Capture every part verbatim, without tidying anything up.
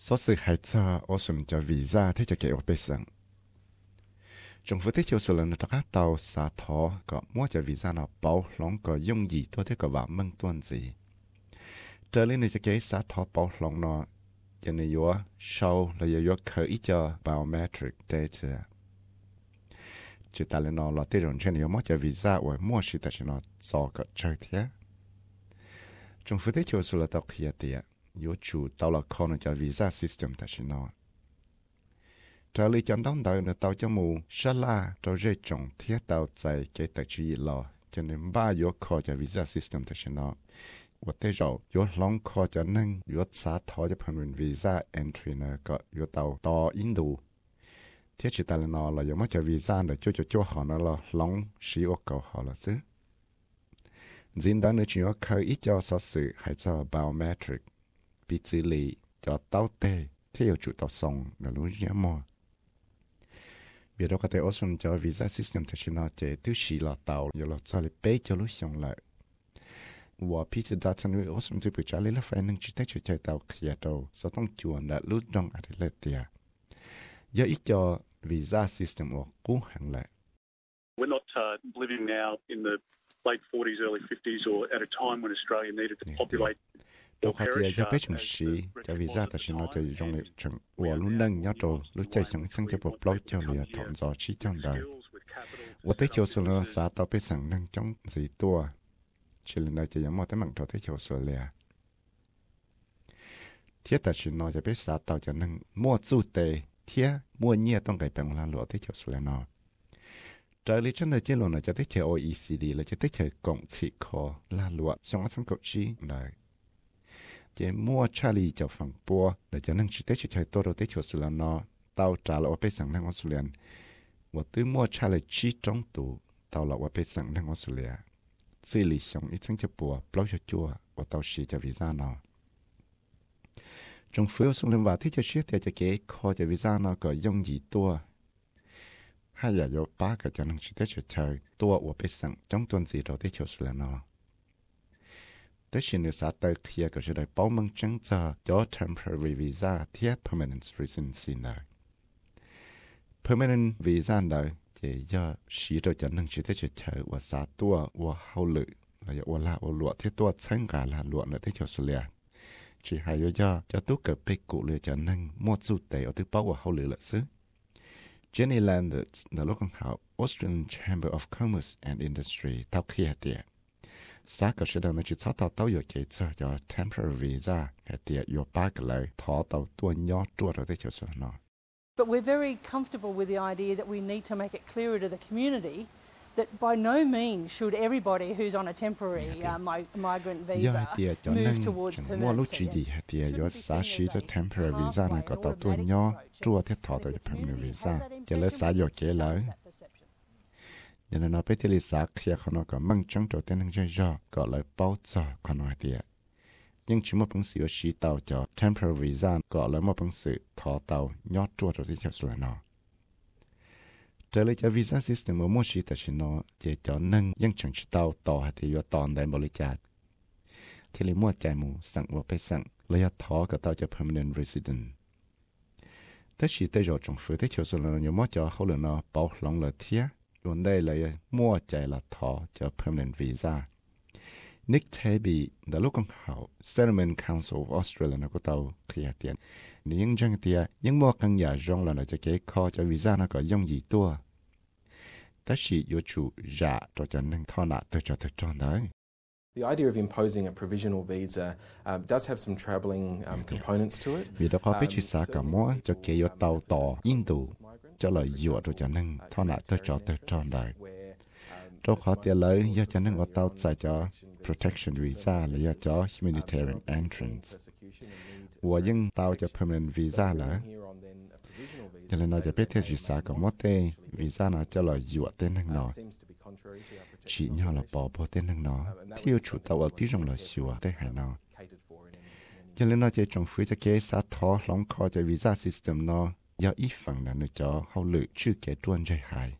số sự hay cho ở sân cho visa thế cho kẻ ở bên sân trong phút thế chiều số lần nó các tàu xả thọ có mua cho visa nó bảo lòng có dùng gì thôi thế có vào măng tuần gì trở lên này cho kẻ xả thọ bảo lòng nó cho nên yếu sau là yếu khởi cho biometric data chỉ ta lên nó là thế rồi cho nên yếu mua cho visa ở mua sự ta nó cho cái chơi thế trong phút thế chiều số là tàu kia tiệt yếu chủ tàu là con cho visa system ta nó trở lại chân đón đợi là tàu cho mù sa la cho dễ trồng thiết tàu chạy cái tài trí lò cho nên ba yếu khó cho visa system ta nó và thế rồi yếu long khó cho nên yếu xã thọ cho phần visa entry nữa có yếu tàu to Indo thiết chỉ ta là nó là yếu mất cho visa để cho cho cho họ nó là long sử dụng cầu họ là chứ diễn đàn nữa chỉ có khởi ít cho sở sự hay cho biometric bị xử lý cho tàu tê theo chủ tàu sông là lúc nhớ mò bây giờ có thể ổn cho visa system thì nó chỉ từ xí là tàu rồi là cho lấy bé cho lúc xong lại và Peter Dutton nói ổn cho bị trả lời là phải nâng chỉ tới chơi tàu kia đâu sau đó chuồn đã lúc trong ở đây tiệt giờ ít cho visa system của cũ hàng lại We're not uh, living now in the late forties, early fifties, or at a time when Australia needed to populate. Đâu khác thì cho biết chừng sĩ cho visa ta chỉ nói cho dùng để chừng của luôn nâng nhớ trâu lúc chạy chẳng sang cho bộ blog cho liền thọn gió chỉ trong đời và tới chiều số là xã tao biết rằng nâng trong gì tua chỉ là nơi chỉ giống một cái mảng trâu tới chiều số liền thiết ta chỉ nói cho biết xã tao cho nâng mua du tệ thiết mua nhia trong cái bằng lan lụa tới chiều số liền nó trở lại trong đời chế luận là cho tới chiều o e c d là cho tới chiều cộng trị khó lan lụa trong các sản phẩm chi đời chỉ mua Charlie cho phòng bùa để cho nên chỉ tới chỉ chơi tôi đầu tới chỗ sửa là nó tao trả lại ở bên sẵn đang ở sửa liền và tôi mua Charlie chỉ trong tủ tao là ở bên sẵn đang ở sửa liền xử lý xong ít sáng cho bùa block cho chua và tao xí cho visa nó trong phiếu xuống lên vào thì cho xí thì cho cái kho cho visa nó có dùng gì tua hay là có ba cái cho nên chỉ tới chỉ chơi tua ở bên sẵn trong tuần gì đầu tới chỗ sửa nó tất nhiên là xã tới kia có sẽ được bảo mật chứng cho cho temporary visa thiết permanent residency này. Permanent visa này chỉ do sử dụng cho nên chỉ tới chỉ chơi và xã tua và hậu lự là do là và lụa thiết tua chân cả là lụa nữa tới cho số liền. Chỉ hay do cho tú cờ bê cụ lựa cho nên mua du tệ ở thứ bảo và hậu lự là xứ. Jenny Landers là lúc con học Australian Chamber of Commerce and Industry tao kia tiệt. Xã có sẽ đồng chỉ sáu tàu tàu有给这叫 temporary visa 嘅啲有八個嚟拖到多nhỏ做到啲就是喏。 But we're very comfortable with the idea that we need to make it clearer to the community that by no means should everybody who's on a temporary uh, mi migrant visa move towards permanency. Gì thì có xã sử cho temporary visa này có tàu to nhỏ做啲拖到 permanent visa， 就嚟xã有嘅嚟。cho nên nó biết thì xã kiaเขาnó có mang chứng cho tên năng do gọi là bảo trợ còn nói thiệt nhưng chỉ một bằng sự sử tàu cho temporary visa gọi là một bằng sự thọ tàu nhót chua cho thế chấp là nó trở lại cho visa system ở mỗi sử tại nó chỉ cho nâng nhưng chẳng sử tàu tàu hay thì do toàn đại bồi chặt thì lấy mua chạy mù sẵn và phải sẵn lấy thọ cái tàu cho permanent resident tất chỉ tới rồi trong phía tới chiều số là nhiều mất cho hậu lượng nó bảo lòng là thiệt vấn đề là mua chạy là thọ cho permanent visa. Nick Tabby đã lúc con học Settlement Council of Australia nó có tàu kia tiền. Nhưng chẳng tiền nhưng mua căn nhà rong là nó cho cái kho cho visa nó có dùng gì tua. Tất chỉ yếu chủ giả cho cho nên thọ nạ tới cho tới tròn đấy. The idea of imposing a provisional visa um, does have some troubling um, components to it. Vì đó có biết chỉ xã cả mua cho cái yếu tàu tỏ Indo cho lời dụa rồi cho nên thọ nạ tới cho tới tròn đấy. Đâu khó tiền lấy do cho nên ở tàu chạy cho protection visa là do cho humanitarian entrance. Và nhưng tàu cho permanent visa là cho nên nóจะbiết theo chỉ xã cả mua tên visa nó cho lời dụa tên năng nó. Chỉ nhau là bỏ bỏ tên năng nó theo chủ tàu ở tí trong là sửa tên hải nó. Cho nên nó chỉ trong phía cho cái xã thọ lòng khó cho visa system nó do ít phần là nó cho hậu lự chưa kể tuân dây hại.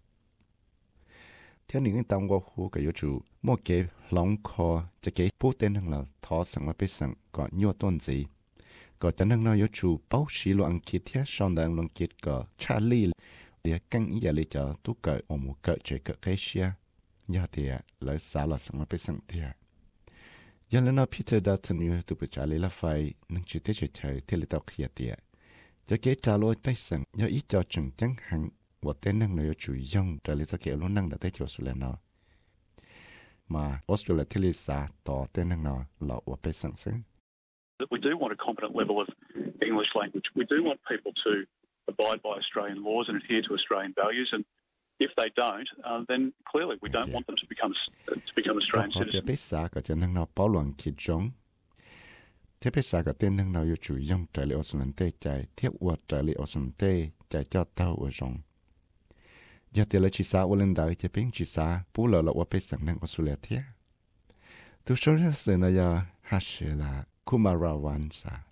Theo những tàu qua khu cái yếu chủ mua cái lòng khó cho cái bố tên năng là thọ sẵn mà biết sẵn có nhiều tuân gì. ก็จะนั่งน้อยจูเป้าสีลวงคิดเทียชอนดังลงคิดก็ชาลีเดียกังอีอย่าเลยจะตุกเกิดอมูเกิดเจเกิดใครเชียยาเดียเลยสาลสังมาไปสังเทียยันแล้วนอพีเตอร์ดัตตันอยู่ตุปจารีละไฟนั่งจุดเตจเฉยเทลิตอเขียเดียจะเกจาโลไปสังยาอีจอจึงจังหังว่าเต้นนั่งน้อยจูย่องแต่เลยจะเกี่ยวล้นั่งแต่เตจสุเลนอมาออสเตรเลียที่ลิซาต่อเต้นนั่งนอหล่อว่าไปสังซึ่ง That we do want a competent level of English language. We do want people to abide by Australian laws and adhere to Australian values. And if they don't, uh, then clearly we don't yeah. want them to become to become Australian citizens. ที่พิษาก็จะนั่งนอเป้าหลวงคิดจงที่พิษาก็เต้นนั่งนออยู่จุยย่อมใจเลยอสุนันเตใจเทียบอวดใจเลยอสุนันเตใจเจ้าเต้าอวจงยาเตลชิสาอลันดาจะเป็นชิสาผู้หล่อหล่อว่าไปสั่งนั่งออสเตรเลียเทียตัวชนเสนอยาฮัชเชลาคุมาราวันซา